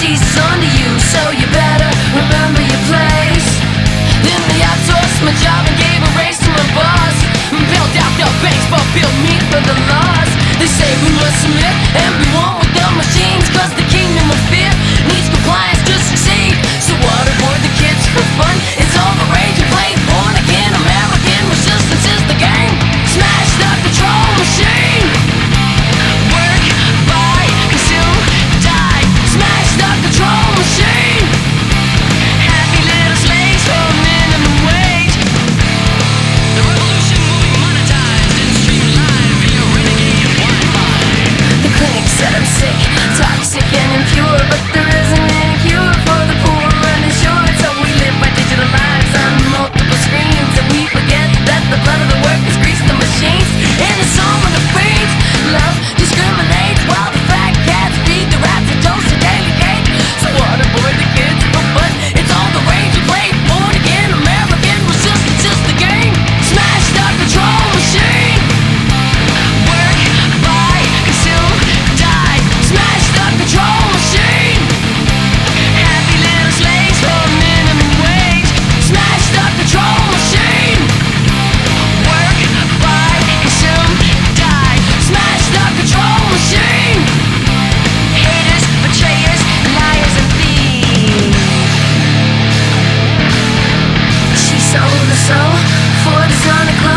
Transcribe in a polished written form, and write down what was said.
She's under you, so you better remember your place. Then they outsourced my job and gave a raise to my boss. Built out the banks but built me for the loss. They say we must submit and be one with the machines, cause the kingdom of fear needs compliance to succeed. So waterboard the kids for fun, it's all the rage and play. Born again American resistance is the game. Smash the control machine. Work, buy, consume, die. Smash the control machine. Happy little slaves for minimum wage. The revolution will be monetized and streamed live via renegade Wi-Fi. The clinic said I'm sick, toxic and impure, but there isn't any cure for the poor uninsured. So we live by digital lives on multiple screens, and we forget that the blood of the workers grease the machines. In the song of the fiends, love discriminates while the fat cats feed the rats a dose of daily cake. So waterboard the kids for fun, it's all the rage you play. Born again American resistance is the game. Smash the control machine. Work, buy, consume, die. Smash the control machine. Happy little slaves for minimum wage. Smash the control machine. Work, buy, consume, die. Smash the control machine. Haters, betrayers, liars and thieves. She sold her soul for the sonic